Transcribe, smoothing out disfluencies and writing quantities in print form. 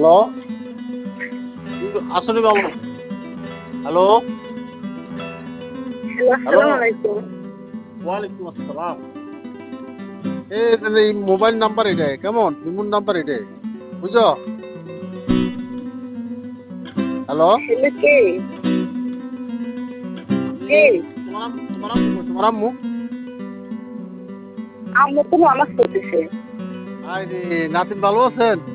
Hello, আসলে ভালো। Hello, hello, hello, আসসালামু আলাইকুম। ওয়ালাইকুম আসসালাম। এই মোবাইল নাম্বার এটাই কেমন ইমুন নাম্বার এটাই বুঝছো? হ্যালো, হ্যালো, কে? আমি কে? তোমার আম্মু আম্মু তো নামাজ পড়তেছে। আরে নাতিন ভালো আছেন?